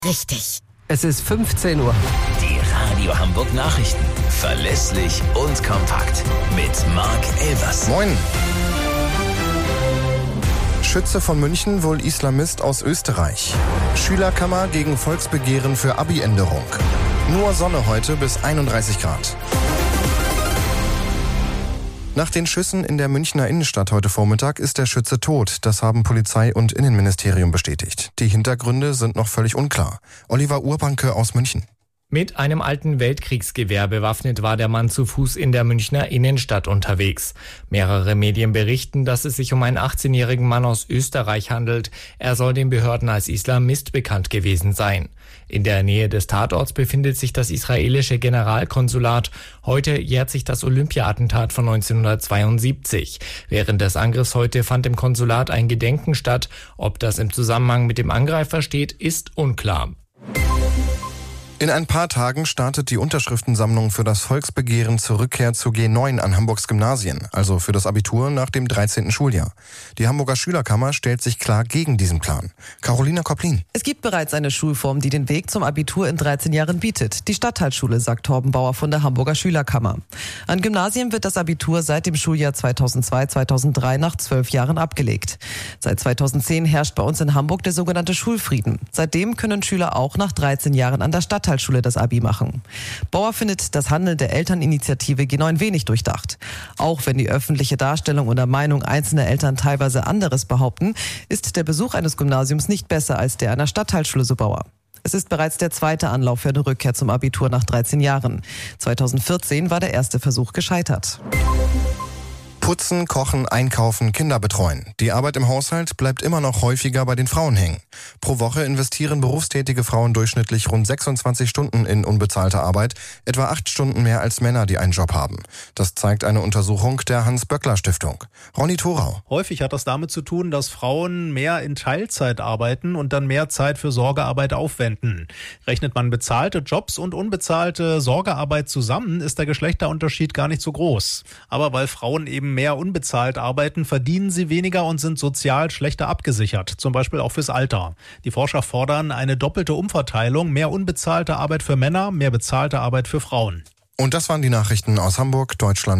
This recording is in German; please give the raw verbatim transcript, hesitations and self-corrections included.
Richtig. Es ist fünfzehn Uhr. Die Radio Hamburg Nachrichten. Verlässlich und kompakt. Mit Marc Elvers. Moin. Schütze von München, wohl Islamist aus Österreich. Schülerkammer gegen Volksbegehren für Abi-Änderung. Nur Sonne heute bis einunddreißig Grad. Nach den Schüssen in der Münchner Innenstadt heute Vormittag ist der Schütze tot. Das haben Polizei und Innenministerium bestätigt. Die Hintergründe sind noch völlig unklar. Oliver Urbanke aus München. Mit einem alten Weltkriegsgewehr bewaffnet war der Mann zu Fuß in der Münchner Innenstadt unterwegs. Mehrere Medien berichten, dass es sich um einen achtzehnjährigen Mann aus Österreich handelt. Er soll den Behörden als Islamist bekannt gewesen sein. In der Nähe des Tatorts befindet sich das israelische Generalkonsulat. Heute jährt sich das Olympia-Attentat von neunzehnhundertzweiundsiebzig. Während des Angriffs heute fand im Konsulat ein Gedenken statt. Ob das im Zusammenhang mit dem Angreifer steht, ist unklar. In ein paar Tagen startet die Unterschriftensammlung für das Volksbegehren zur Rückkehr zu G neun an Hamburgs Gymnasien, also für das Abitur nach dem dreizehnten Schuljahr. Die Hamburger Schülerkammer stellt sich klar gegen diesen Plan. Carolina Kopplin. Es gibt bereits eine Schulform, die den Weg zum Abitur in dreizehn Jahren bietet. Die Stadtteilschule, sagt Torben Bauer von der Hamburger Schülerkammer. An Gymnasien wird das Abitur seit dem Schuljahr zweitausendzwei zweitausenddrei nach zwölf Jahren abgelegt. Seit zweitausendzehn herrscht bei uns in Hamburg der sogenannte Schulfrieden. Seitdem können Schüler auch nach dreizehn Jahren an der Stadtteilschule Schule das Abi machen. Bauer findet das Handeln der Elterninitiative G neun wenig durchdacht. Auch wenn die öffentliche Darstellung oder Meinung einzelner Eltern teilweise anderes behaupten, ist der Besuch eines Gymnasiums nicht besser als der einer Stadtteilschule, so Bauer. Es ist bereits der zweite Anlauf für eine Rückkehr zum Abitur nach dreizehn Jahren. zweitausendvierzehn war der erste Versuch gescheitert. Putzen, kochen, einkaufen, Kinder betreuen. Die Arbeit im Haushalt bleibt immer noch häufiger bei den Frauen hängen. Pro Woche investieren berufstätige Frauen durchschnittlich rund sechsundzwanzig Stunden in unbezahlte Arbeit, etwa acht Stunden mehr als Männer, die einen Job haben. Das zeigt eine Untersuchung der Hans-Böckler-Stiftung. Ronny Thorau. Häufig hat das damit zu tun, dass Frauen mehr in Teilzeit arbeiten und dann mehr Zeit für Sorgearbeit aufwenden. Rechnet man bezahlte Jobs und unbezahlte Sorgearbeit zusammen, ist der Geschlechterunterschied gar nicht so groß. Aber weil Frauen eben mehr unbezahlt arbeiten, verdienen sie weniger und sind sozial schlechter abgesichert, zum Beispiel auch fürs Alter. Die Forscher fordern eine doppelte Umverteilung, mehr unbezahlte Arbeit für Männer, mehr bezahlte Arbeit für Frauen. Und das waren die Nachrichten aus Hamburg, Deutschland.